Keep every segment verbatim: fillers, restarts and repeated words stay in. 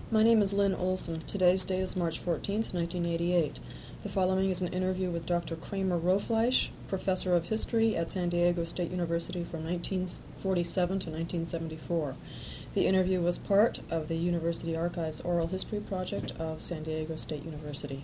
My name is Lynn Olson. Today's date is March fourteenth, nineteen eighty-eight. The following is an interview with Doctor Kramer Rofleisch, Professor of History at San Diego State University from nineteen forty-seven to nineteen seventy-four. The interview was part of the University Archives Oral History Project of San Diego State University.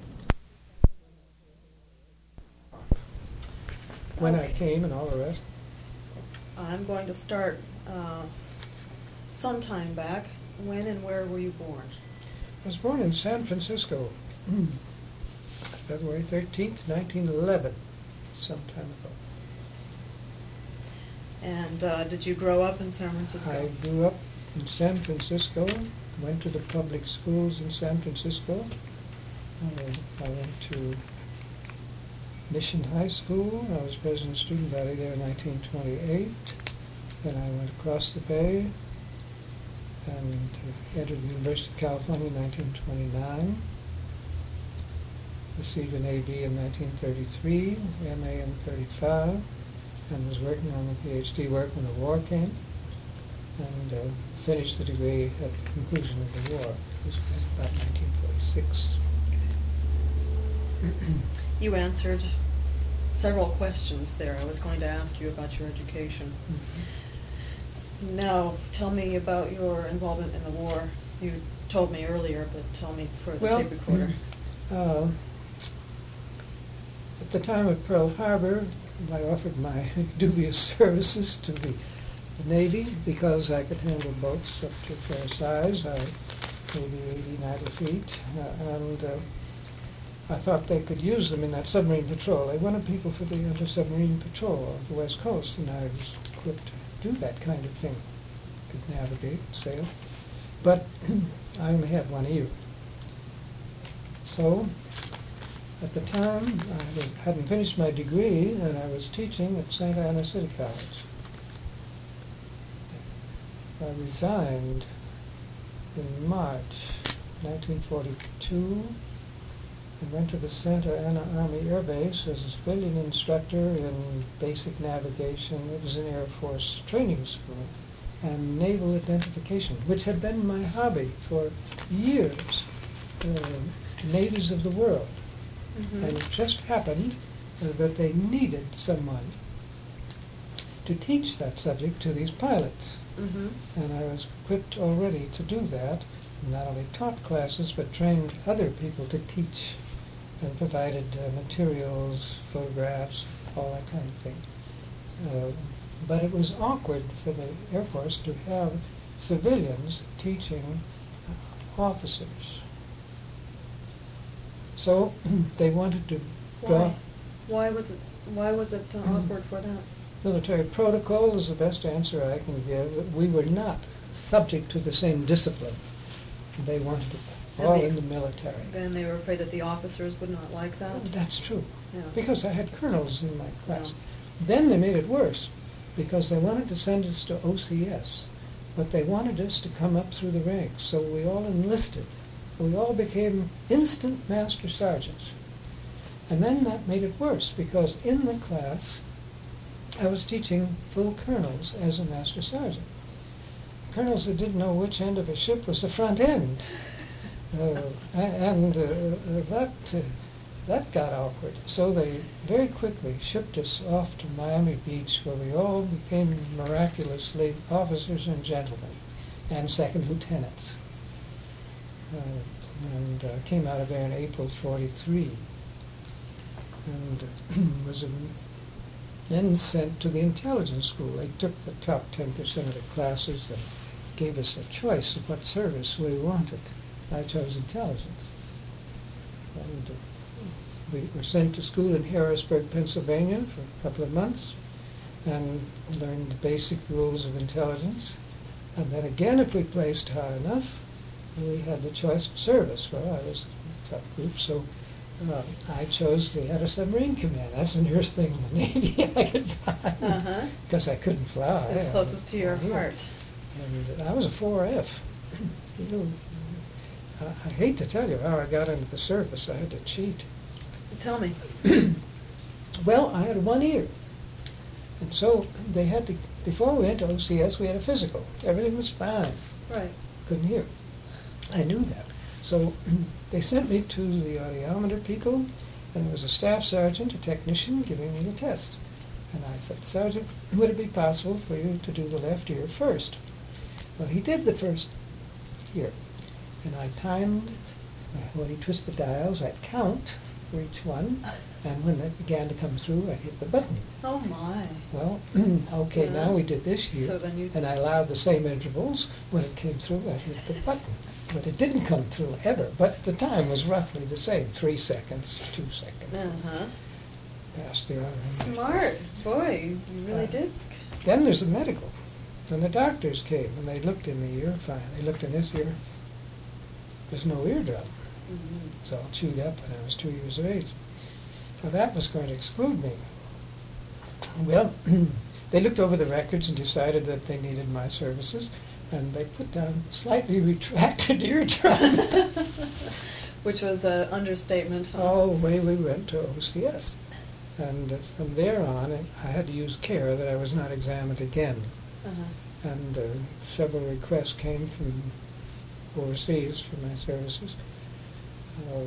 When Okay. I came and all the rest. I'm going to start uh, sometime back. When and where were you born? I was born in San Francisco, February thirteenth, nineteen eleven, some time ago. And uh, did you grow up in San Francisco? I grew up in San Francisco, went to the public schools in San Francisco. I, I went to Mission High School. I was president of Student Body there in nineteen twenty-eight. Then I went across the bay and uh, entered the University of California in nineteen twenty-nine. Received an A B in nineteen thirty-three, M A in thirty-five, and was working on a PhD work when the war came, and uh, finished the degree at the conclusion of the war. It was about nineteen forty-six. You answered several questions there. I was going to ask you about your education. Mm-hmm. Now, tell me about your involvement in the war. You told me earlier, but tell me for the Well, tape recorder. Uh, at the time of Pearl Harbor, I offered my dubious services to the, the Navy because I could handle boats up to fair size, I, maybe eighty, ninety feet, uh, and uh, I thought they could use them in that submarine patrol. They wanted people for the anti-submarine patrol of the West Coast, and I was equipped to do that kind of thing. Could navigate, sail. But I only had one ear. So, at the time, I hadn't finished my degree, and I was teaching at Saint Anna City College. I resigned in March nineteen forty-two and went to the Santa Ana Army Air Base as a civilian instructor in basic navigation. It was an Air Force training school, and naval identification, which had been my hobby for years, uh, navies of the world. Mm-hmm. And it just happened uh, that they needed someone to teach that subject to these pilots. Mm-hmm. And I was equipped already to do that, not only taught classes, but trained other people to teach and provided uh, materials, photographs, all that kind of thing. Uh, but it was awkward for the Air Force to have civilians teaching officers. So they wanted to draw... Why? Why was it, why was it uh, awkward for that? Military protocol is the best answer I can give. We were not subject to the same discipline. They wanted it all And the- in the military. Then they were afraid that the officers would not like that? That's true, Yeah. because I had colonels in my class. Yeah. Then they made it worse, because they wanted to send us to O C S, but they wanted us to come up through the ranks, so we all enlisted. We all became instant master sergeants. And then that made it worse, because in the class, I was teaching full colonels as a master sergeant. Colonels that didn't know which end of a ship was the front end. Uh, and uh, uh, that uh, that got awkward. So they very quickly shipped us off to Miami Beach, where we all became miraculously officers and gentlemen, and second lieutenants. Uh, and uh, came out of there in April forty-three, and uh, was um, then sent to the intelligence school. They took the top ten percent of the classes and gave us a choice of what service we wanted. I chose intelligence. And uh, we were sent to school in Harrisburg, Pennsylvania for a couple of months and learned the basic rules of intelligence. And then again, if we placed high enough, we had the choice of service. Well, I was in a tough group, so uh, I chose the anti-submarine command. That's the nearest thing in the Navy I could find, Uh-huh. because I couldn't fly. As closest to your Yeah. heart. And I was a four F. You know, I, I hate to tell you how I got into the service. I had to cheat. Tell me. Well, I had one ear. And so they had to, before we went to O C S, we had a physical. Everything was fine. Right. Couldn't hear. I knew that. So they sent me to the audiometer people, and there was a staff sergeant, a technician, giving me the test. And I said, Sergeant, would it be possible for you to do the left ear first? Well, he did the first ear. And I timed, uh, when he twisted dials, I'd count for each one. And when it began to come through, I'd hit the button. Oh, my. Well, okay, Yeah. now we did this ear. So then you... And I allowed the same intervals. When it came through, I hit the button. But it didn't come through ever. But the time was roughly the same, three seconds, two seconds. Uh-huh. Past the audiometer. Smart. Boy, you really Uh, did. Then there's the medical. And the doctors came, and they looked in the ear, fine. They looked in this ear. There's no eardrum. Mhm. It's all chewed up when I was two years of age. So that was going to exclude me. Well, they looked over the records and decided that they needed my services, and they put down slightly retracted eardrum. Which was an understatement. Huh? All the way we went to O C S. And uh, from there on, I had to use care that I was not examined again. Uh-huh. And uh, several requests came from overseas for my services. Uh,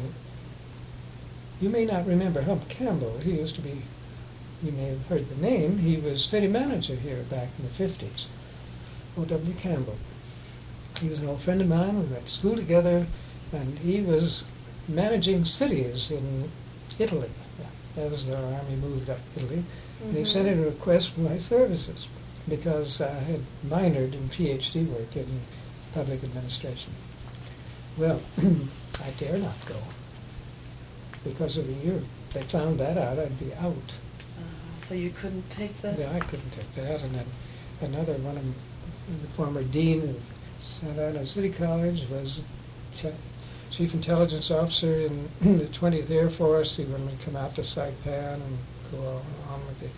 you may not remember Hump Campbell. He used to be, you may have heard the name, he was city manager here back in the fifties. O W Campbell. He was an old friend of mine. We went to school together, and he was managing cities in Italy. As our army moved up Italy. Mm-hmm. And he sent in a request for my services because I had minored in P H D work in public administration. Well, I dare not go because of the year. They found that out, I'd be out. Uh, so you couldn't take the... Yeah, I couldn't take that. And then another one of them, the former dean of Santa Ana City College, was Chief Intelligence Officer in the twentieth Air Force. He would come out to Saipan and go on with the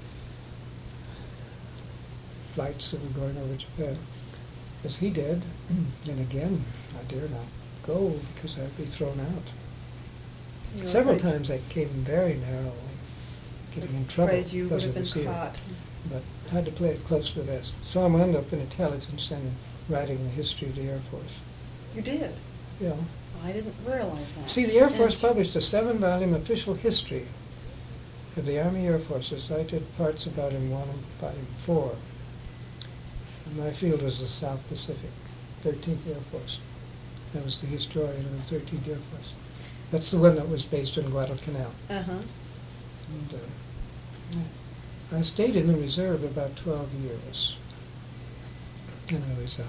flights that were going over Japan, as he did. And again, I dare not go because I'd be thrown out. You're Several afraid- times I came very narrowly, getting in trouble Afraid you would because have of been this here. caught. But had to play it close to the vest. So I wound up in intelligence and writing the history of the Air Force. You did? Yeah. I didn't realize that. See, the Air Force And- published a seven-volume official history of the Army Air Forces. I did parts of Volume One and Volume Four. And my field was the South Pacific, thirteenth Air Force. I was the historian of the thirteenth Air Force. That's the one that was based in Guadalcanal. Uh-huh. And, uh, I stayed in the reserve about twelve years, and I resigned.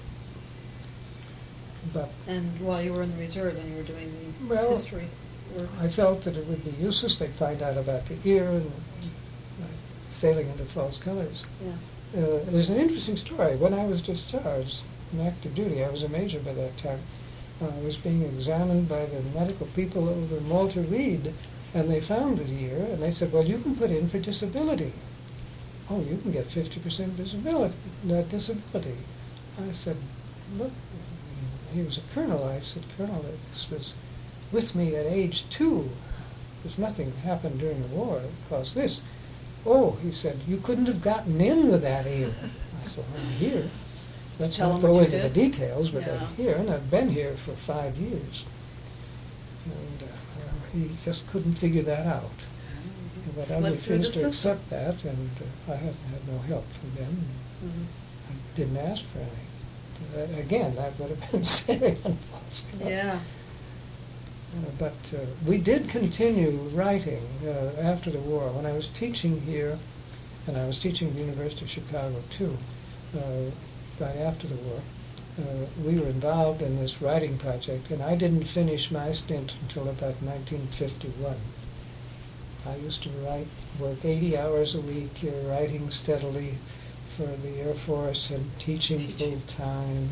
But And while you were in the reserve, then you were doing the Well, history work. I felt that it would be useless. They'd find out about the ear and uh, sailing under false colors. Yeah. Uh, there's an interesting story. When I was discharged from active duty, I was a major by that time, uh, I was being examined by the medical people over Walter Reed, and they found the ear, and they said, well, you can put in for disability. Oh, you can get fifty percent visibility, uh, disability. I said, look, he was a colonel. I said, Colonel, this was with me at age two. There's nothing happened during the war that caused this. Oh, he said, you couldn't have gotten in with that ear. I said, well, I'm here. Let's Tell not him go what you into the did. details, but Yeah. I'm here, and I've been here for five years. And uh, he just couldn't figure that out. But I Slid through the refused to system. accept that, and uh, I haven't had no help from them. Mhm. I didn't ask for any. That, again, that would have been sailing on false colors. Yeah. Uh, but uh, we did continue writing uh, after the war. When I was teaching here, and I was teaching at the University of Chicago too, uh, right after the war, uh, we were involved in this writing project, and I didn't finish my stint until about nineteen fifty-one. I used to write, work eighty hours a week, uh, writing steadily for the Air Force and teaching, Teaching. full-time.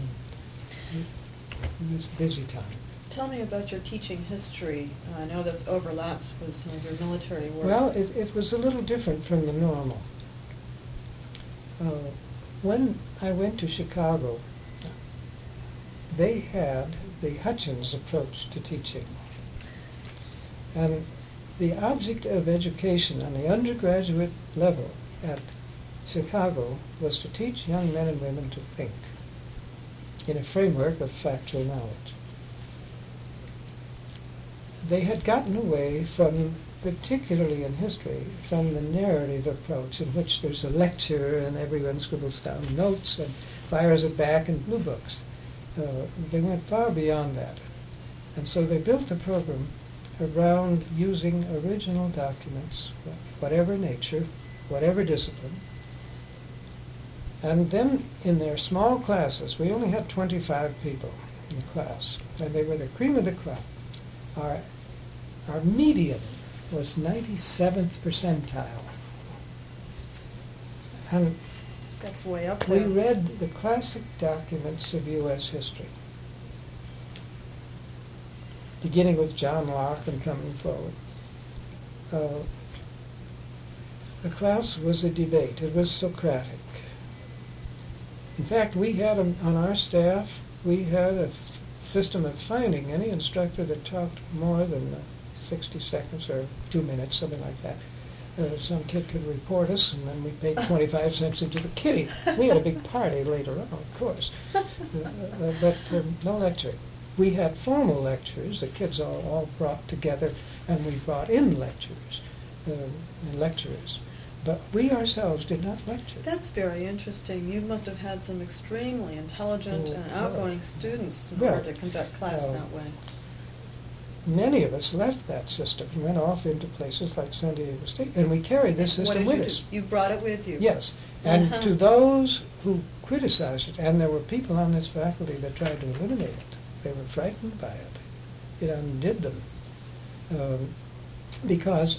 It was a busy time. Tell me about your teaching history. I know this overlaps with some of your military work. Well, it, it was a little different from the normal. Uh, when I went to Chicago, they had the Hutchins approach to teaching. And the object of education on the undergraduate level at Chicago was to teach young men and women to think. in a framework of factual knowledge. They had gotten away from, particularly in history, from the narrative approach in which there's a lecture and everyone scribbles down notes and fires it back in blue books. Uh, they went far beyond that. And so they built a program around using original documents, whatever nature, whatever discipline. And then in their small classes, we only had twenty-five people in the class, and they were the cream of the crop. Our, our median was ninety-seventh percentile. And that's way up we there. read the classic documents of U S history, beginning with John Locke and coming forward. Uh, the class was a debate. It was Socratic. In fact, we had a, on our staff, we had a f- system of finding any instructor that talked more than uh, sixty seconds or two minutes, something like that. Uh, some kid could report us, and then we paid twenty-five cents into the kitty. We had a big party later on, of course, uh, uh, but um, no lecturing. We had formal lectures. The kids all, all brought together, and we brought in lecturers uh, and lecturers. But we ourselves did not lecture. That's very interesting. You must have had some extremely intelligent Oh, and well, outgoing students in well, order to conduct class uh, that way. Many of us left that system and went off into places like San Diego State, and we carried this What system did with you us. do? You brought it with you? Yes, and Uh-huh. to those who criticized it, and there were people on this faculty that tried to eliminate it, they were frightened by it. It undid them. Um, because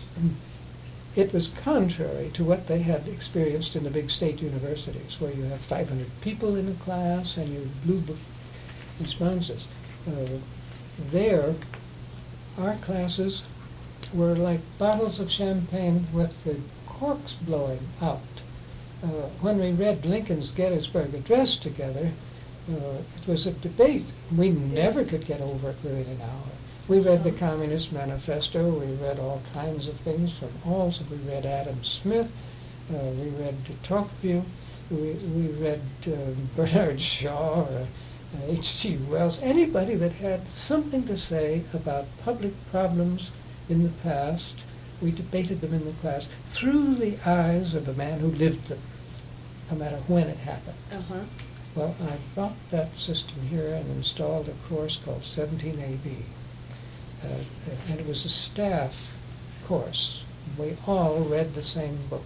it was contrary to what they had experienced in the big state universities, where you have five hundred people in a class and you blue book responses. Uh, there, our classes were like bottles of champagne with the corks blowing out. Uh, when we read Lincoln's Gettysburg Address together, uh, it was a debate. We never Yes. could get over it within an hour. We read the Communist Manifesto. We read all kinds of things from all. So we read Adam Smith. Uh, we read de Tocqueville. We, we read uh, Bernard Shaw or H G Wells. Anybody that had something to say about public problems in the past, we debated them in the class through the eyes of a man who lived them, no matter when it happened. Uh-huh. Well, I brought that system here and installed a course called seventeen A B. Uh, and it was a staff course. We all read the same book.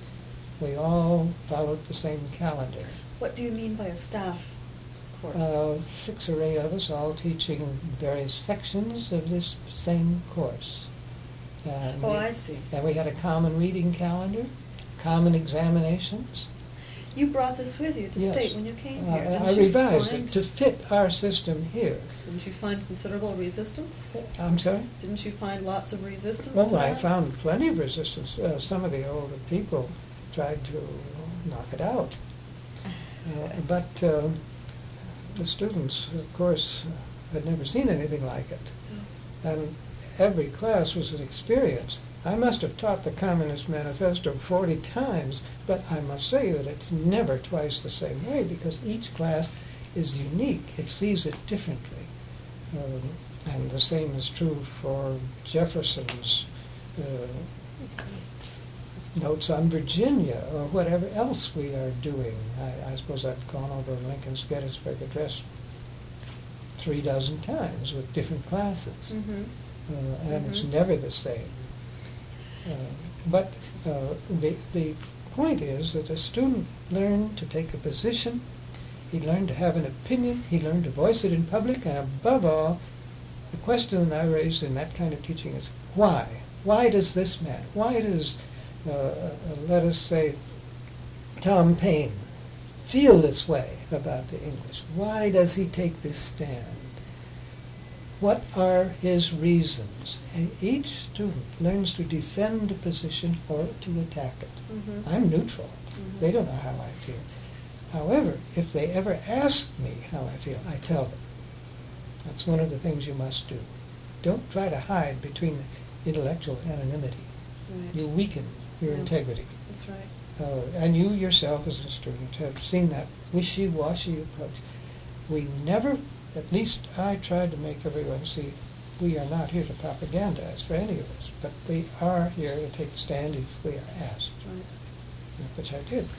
We all followed the same calendar. What do you mean by a staff course? Uh, six or eight of us all teaching various sections of this same course. And oh, we, I see. And we had a common reading calendar, common examinations. You brought this with you to Yes. state when you came Uh, here. Didn't I you revised find, it to fit our system here. Didn't you find considerable resistance? I'm sorry? Didn't you find lots of resistance Well, to I that? found plenty of resistance. Uh, some of the older people tried to knock it out. Uh, but uh, the students, of course, uh, had never seen anything like it. And every class was an experience. I must have taught the Communist Manifesto forty times, but I must say that it's never twice the same way because each class is unique. It sees it differently. Um, and the same is true for Jefferson's uh, notes on Virginia or whatever else we are doing. I, I suppose I've gone over Lincoln's Gettysburg Address three dozen times with different classes. Mm-hmm. Uh, and it's Mhm. never the same. Uh, but uh, the, the point is that a student learned to take a position, he learned to have an opinion, he learned to voice it in public, and above all, the question that I raise in that kind of teaching is, why? Why does this matter? Why does, uh, uh, let us say, Tom Paine feel this way about the English? Why does he take this stand? What are his reasons? And each student learns to defend a position or to attack it. Mm-hmm. I'm neutral. Mhm. They don't know how I feel. However, if they ever ask me how I feel, I tell them. That's one of the things you must do. Don't try to hide between intellectual anonymity. Right. You weaken your Yeah. integrity. That's right. Uh, and you yourself as a student have seen that wishy-washy approach. We never, at least I tried to make everyone see, we are not here to propagandize for any of us, but we are here to take a stand if we are asked, Right. which I did.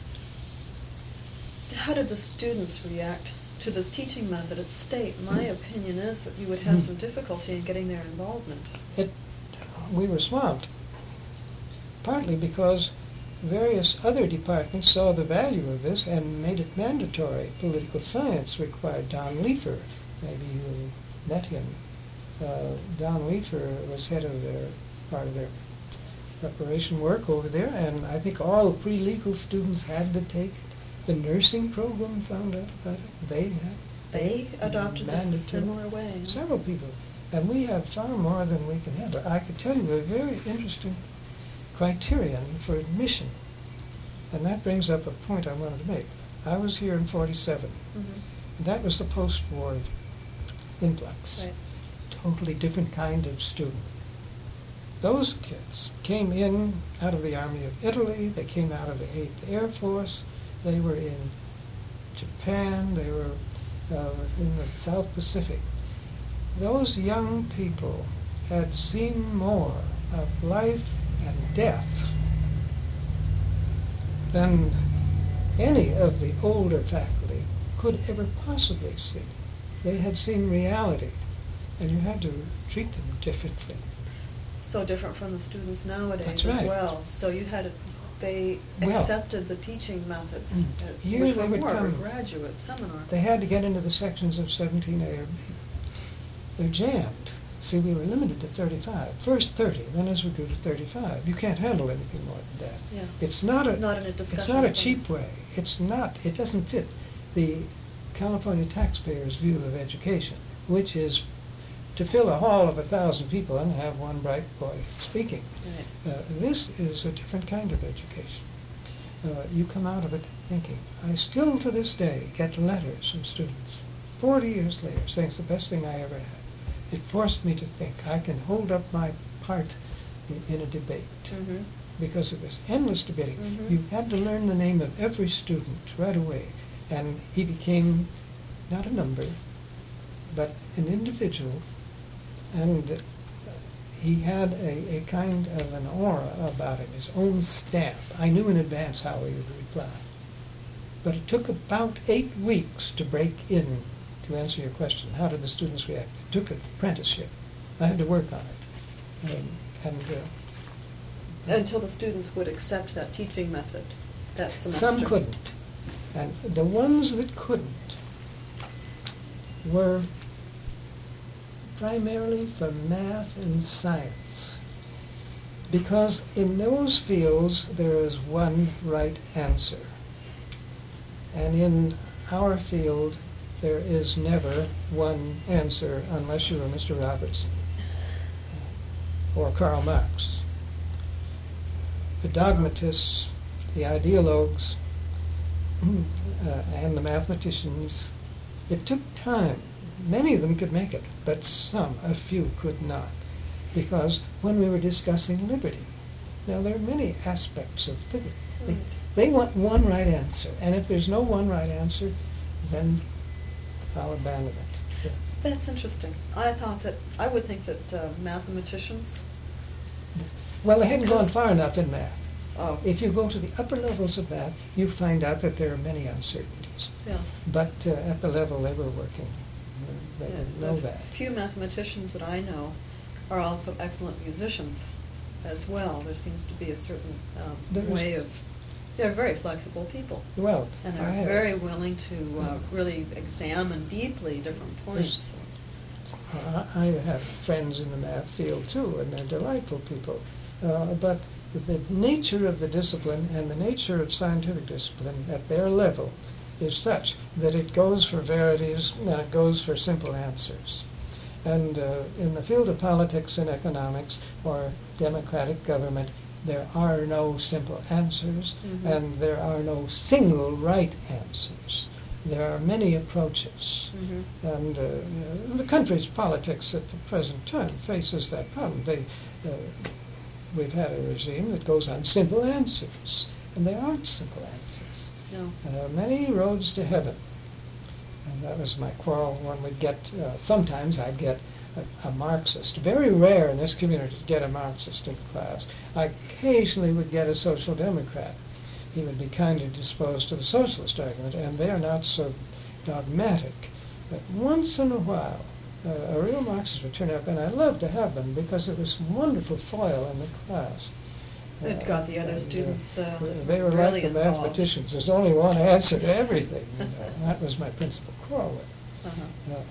How did the students react to this teaching method at State? My opinion is that you would have Mm. some difficulty in getting their involvement. It, we were swamped, partly because various other departments saw the value of this and made it mandatory. Political science required Don Leifer. Maybe you met him. Uh, Don Leifer was head of their part of their preparation work over there, and I think all pre-legal students had to take it. The nursing program found out about it. They had. They adopted this mandatory. similar way. Several people. And we have far more than we can handle. I could tell you a very interesting criterion for admission. And that brings up a point I wanted to make. I was here in forty-seven. Mm-hmm. That was the post-war influx. Right. Totally different kind of student. Those kids came in out of the Army of Italy. They came out of the eighth Air Force. They were in Japan. They were uh, in the South Pacific. Those young people had seen more of life and death than any of the older faculty could ever possibly see. They had seen reality, and you had to treat them differently. So different from the students nowadays That's as right. well. So you had to, they Well, accepted the teaching methods, Mm. uh, Here which they were would more of a come. graduate seminar. They had to get into the sections of seventeen A or B. They're jammed. See, we were limited to thirty-five. First thirty, then as we grew to thirty-five. You can't handle anything more than that. Yeah. It's not a Not in a discussion. It's not a of cheap things. way. It's not. It doesn't fit the California taxpayer's view of education, which is to fill a hall of a thousand people and have one bright boy speaking. Right. Uh, this is a different kind of education. Uh, you come out of it thinking. I still, to this day, get letters from students, forty years later, saying it's the best thing I ever had. It forced me to think I can hold up my part in, in a debate, Mm-hmm. because it was endless debating. Mhm. You had to learn the name of every student right away, and he became not a number, but an individual, and uh, he had a, a kind of an aura about him, his own stamp. I knew in advance how he would reply. But it took about eight weeks to break in, to answer your question. How did the students react? It took an apprenticeship. I had to work on it. Um, and uh, Until the students would accept that teaching method that semester. some couldn't. And the ones that couldn't were primarily from math and science, because in those fields there is one right answer, and in our field there is never one answer unless you are Mister Robertson or Karl Marx. The dogmatists, the ideologues, uh, and the mathematicians, it took time. Many of them could make it, but some, a few, could not. Because when we were discussing liberty, now there are many aspects of liberty. They, Right. they want one right answer, and if there's no one right answer, then I'll abandon it. Yeah. That's interesting. I thought that, I would think that uh, mathematicians, Well, they hadn't gone Because- far enough in math. oh, If you go to the upper levels of math, you find out that there are many uncertainties. yes. But uh, at the level they were working, uh, they Yeah, didn't know the that. few mathematicians that I know are also excellent musicians as well. There seems to be a certain um, There is- way of, they're very flexible people. Well, And I they're have- very willing to uh, really examine deeply different points. Uh, I have friends in the math field too, and they're delightful people. Uh, but the nature of the discipline and the nature of scientific discipline at their level is such that it goes for verities and it goes for simple answers. And uh, in the field of politics and economics or democratic government, there are no simple answers, Mhm. and there are no single right answers. There are many approaches. Mhm. And uh, you know, the country's politics at the present time faces that problem. They, uh, we've had a regime that goes on simple answers, and there aren't simple answers. No. Uh, many roads to heaven. And that was my quarrel when we'd get, uh, sometimes I'd get a, a Marxist. Very rare in this community to get a Marxist in class. I occasionally would get a social democrat. He would be kindly disposed to the socialist argument, and they're not so dogmatic. But once in a while, uh, a real Marxist would turn up, and I loved to have them because it was wonderful foil in the class. It got the other and, students uh, they were really like the involved. mathematicians. There's only one answer to everything. You know. That was my principal quarrel with it. Uh-huh. Uh,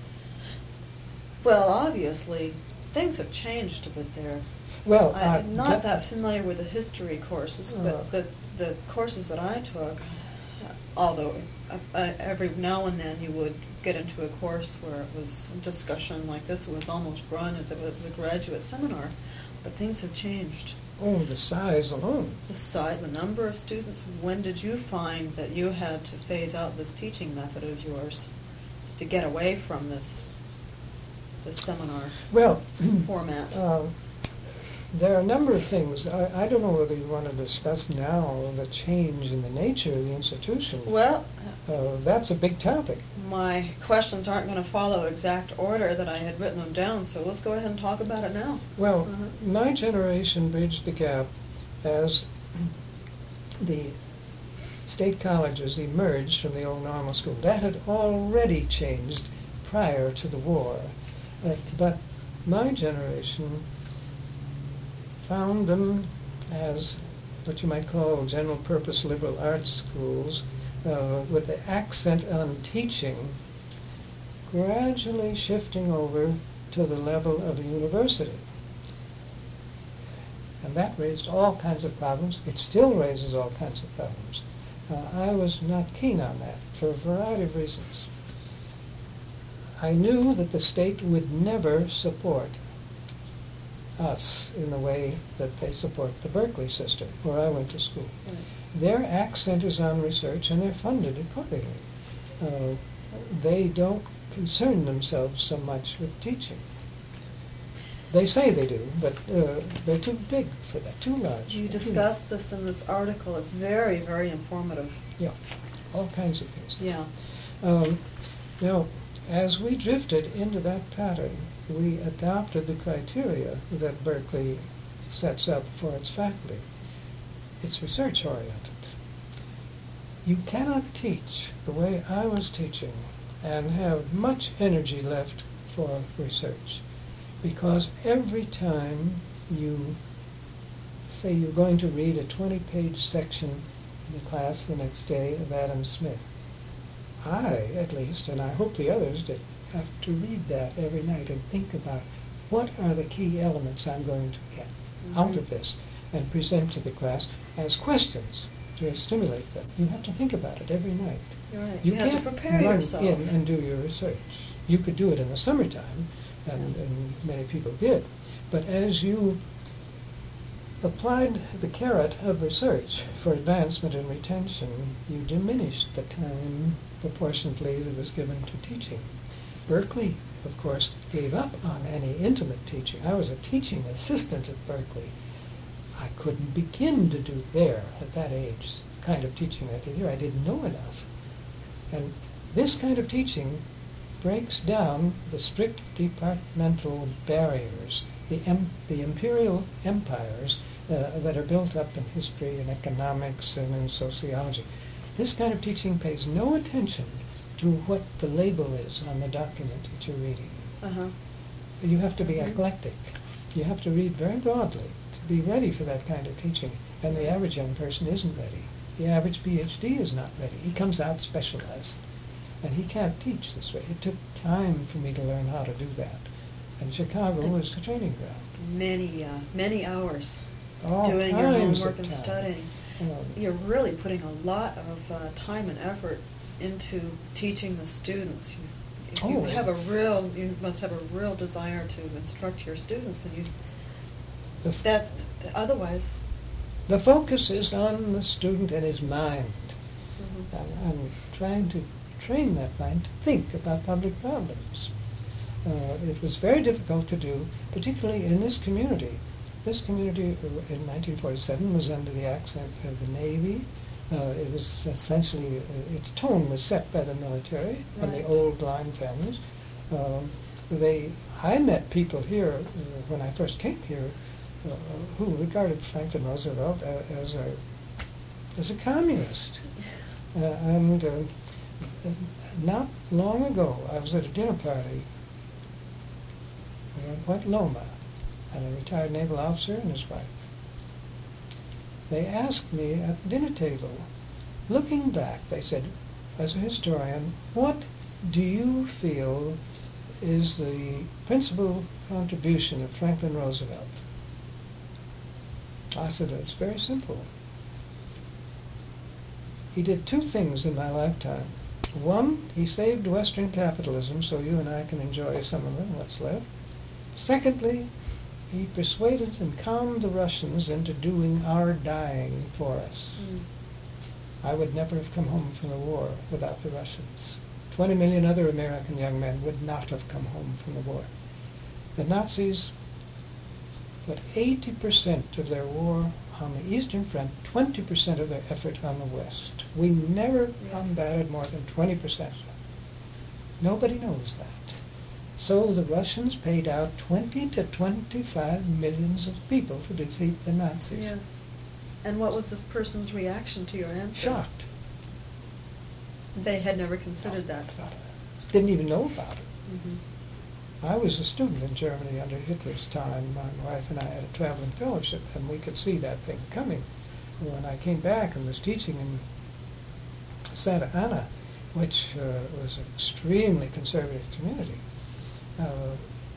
Well, obviously, things have changed a bit there. well, I- uh, I'm not that familiar with the history courses, Uh. but the, the courses that I took, although uh, uh, every now and then you would get into a course where it was a discussion like this, it was almost run as if it was a graduate seminar, but things have changed. oh, the size alone. The size, the number of students, when did you find that you had to phase out this teaching method of yours to get away from this, this seminar Well, format? um, there are a number of things. I, I don't know whether you want to discuss now the change in the nature of the institution. Well, Uh, that's a big topic. my questions aren't going to follow exact order that I had written them down, so let's go ahead and talk about it now. Well, Uh-huh. my generation bridged the gap as the state colleges emerged from the old normal school. That had already changed prior to the war. Uh, but my generation found them as what you might call general purpose liberal arts schools, uh, with the accent on teaching, gradually shifting over to the level of a university. And that raised all kinds of problems. It still raises all kinds of problems. Uh, I was not keen on that for a variety of reasons. I knew that the state would never support us in the way that they support the Berkeley system, where I went to school. Right. Their accent is on research, and they're funded accordingly. Uh, they don't concern themselves so much with teaching. They say they do, but uh, they're too big for that, too large. You too- discussed this in this article. It's very, very informative. Yeah, all kinds of things. Yeah. Um, now, as we drifted into that pattern, we adopted the criteria that Berkeley sets up for its faculty. It's research-oriented. You cannot teach the way I was teaching and have much energy left for research, because every time you say you're going to read a twenty-page section in the class the next day of Adam Smith, I, at least, and I hope the others did, have to read that every night and think about what are the key elements I'm going to get Mm-hmm. out of this and present to the class as questions to stimulate them. You have to think about it every night. You're right. You, You have to can't prepare run yourself. in and do your research. You could do it in the summertime, and, Yeah. and many people did. But as you applied the carrot of research for advancement and retention, you diminished the time proportionately that was given to teaching. Berkeley, of course, gave up on any intimate teaching. I was a teaching assistant at Berkeley. I couldn't begin to do there, at that age, the kind of teaching I did here. I didn't know enough. And this kind of teaching breaks down the strict departmental barriers, the, em- the imperial empires uh, that are built up in history and economics and in sociology. This kind of teaching pays no attention to what the label is on the document that you're reading. Uh-huh. You have to be Mhm. eclectic. You have to read very broadly to be ready for that kind of teaching. And the average young person isn't ready. The average PhD is not ready. He comes out specialized. And he can't teach this way. It took time for me to learn how to do that. And Chicago was a training ground. Many, uh, many hours All doing your kinds homework of and time. studying. Um, You're really putting a lot of uh, time and effort into teaching the students. You, if you Oh. have a real, you must have a real desire to instruct your students, and you the, f- that otherwise. the focus is on the student and his mind. Mhm. I'm, I'm trying to train that mind to think about public problems. Uh, it was very difficult to do, particularly in this community. This community uh, in nineteen forty-seven was under the accent of the Navy. Uh, it was essentially, uh, its tone was set by the military and the Right. old line families. Um, they, I met people here uh, when I first came here uh, who regarded Franklin Roosevelt a, as a as a communist. Uh, and uh, not long ago, I was at a dinner party in Point Loma, and a retired naval officer and his wife. They asked me at the dinner table, looking back, they said, as a historian, what do you feel is the principal contribution of Franklin Roosevelt? I said, it's very simple. He did two things in my lifetime. One, he saved Western capitalism so you and I can enjoy some of it, what's left. Secondly, he persuaded and calmed the Russians into doing our dying for us. Mm. I would never have come home from the war without the Russians. Twenty million other American young men would not have come home from the war. The Nazis put eighty percent of their war on the Eastern Front, twenty percent of their effort on the West. We never Yes. combated more than twenty percent. Nobody knows that. So the Russians paid out twenty to twenty-five millions of people to defeat the Nazis. Yes. And what was this person's reaction to your answer? Shocked. They had never considered that. Didn't even know about it. Mm-hmm. I was a student in Germany under Hitler's time. My wife and I had a traveling fellowship, and we could see that thing coming. When I came back and was teaching in Santa Ana, which uh, was an extremely conservative community, uh,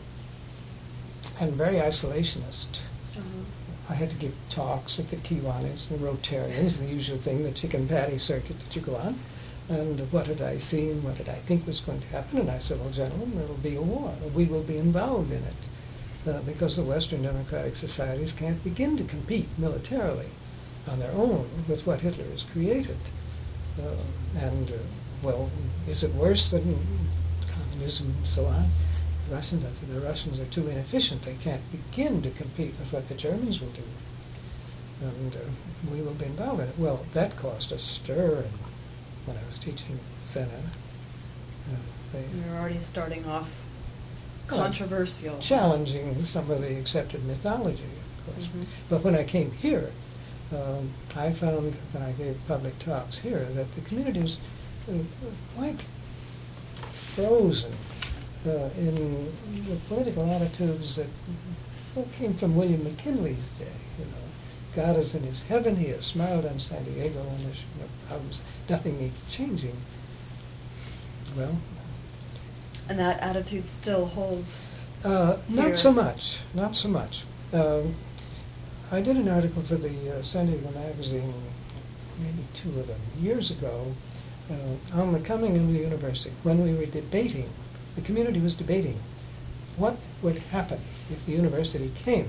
and very isolationist. Uh-huh. I had to give talks at the Kiwanis, the Rotarians, the usual thing, the chicken patty circuit that you go on. And what had I seen, what did I think was going to happen? And I said, well, gentlemen, there will be a war. We will be involved in it uh, because the Western democratic societies can't begin to compete militarily on their own with what Hitler has created. Uh, and, uh, well, is it worse than communism and so on? The Russians, I said, the Russians are too inefficient. They can't begin to compete with what the Germans will do. And uh, we will be involved in it. Well, that caused a stir in when I was teaching Santa. Uh, they You're already starting off Well, controversial. challenging some of the accepted mythology, of course. Mhm. But when I came here, um, I found when I gave public talks here that the community was uh, quite frozen uh, in the political attitudes that well, came from William McKinley's day, you know. God is in his heaven. He has smiled on San Diego, and there's no problems. Nothing needs changing. Well, And that attitude still holds. uh, Here. not so much. Not so much. Um, I did an article for the uh, San Diego Magazine, maybe two of them, years ago, uh, on the coming of the university. When we were debating, the community was debating what would happen if the university came.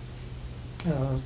Uh,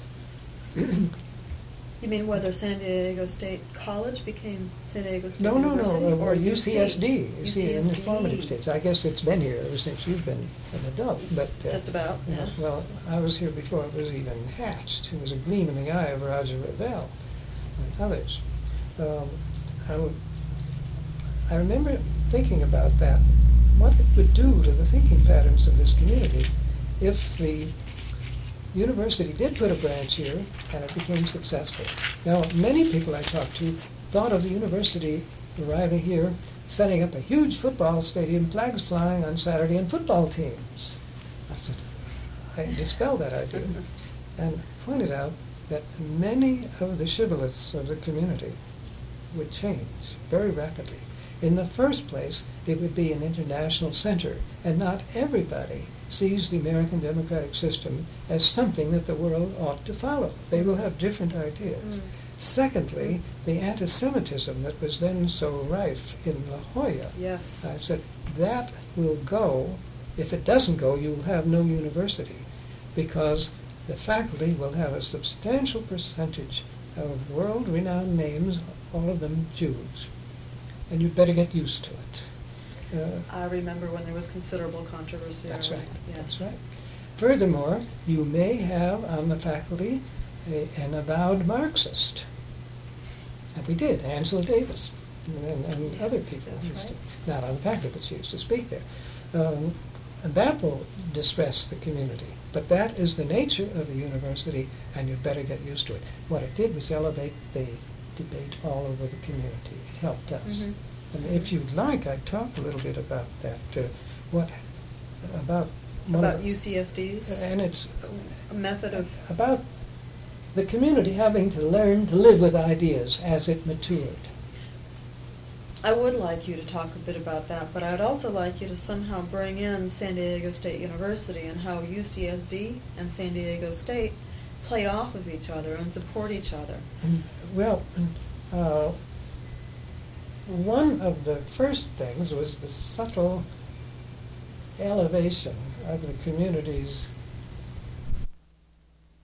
You mean whether San Diego State College became San Diego State No, no, University? no, or uh, U C S D. U You C see, in S the D. formative stage. I guess it's been here ever since you've been an adult. But uh, Just about, you know, yeah. Well, I was here before it was even hatched. It was a gleam in the eye of Roger Revelle and others. Um, I, I remember thinking about that, what it would do to the thinking patterns of this community if the university did put a branch here and it became successful. Now, many people I talked to thought of the university arriving here, setting up a huge football stadium, flags flying on Saturday, and football teams. I said, I dispelled that idea and pointed out that many of the shibboleths of the community would change very rapidly. In the first place, it would be an international center, and not everybody sees the American democratic system as something that the world ought to follow. They will have different ideas. Mm. Secondly, the anti-Semitism that was then so rife in La Jolla, Yes. I said, that will go. If it doesn't go, you'll have no university, because the faculty will have a substantial percentage of world-renowned names, all of them Jews. And you'd better get used to it. Uh, I remember when there was considerable controversy. That's around right. it, Yes. That's right. Furthermore, you may have on the faculty a, an avowed Marxist. And we did. Angela Davis and, and Yes, other people that's used right. to, not on the faculty, but she used to speak there. Um, and that will distress the community. But that is the nature of a university, and you'd better get used to it. What it did was elevate the debate all over the community. It helped us. Mhm. And if you'd like, I'd talk a little bit about that. Uh, what about one About of- U C S D's and it's a method of about the community having to learn to live with ideas as it matured. I would like you to talk a bit about that, but I'd also like you to somehow bring in San Diego State University and how U C S D and San Diego State play off of each other and support each other. Well, uh, one of the first things was the subtle elevation of the community's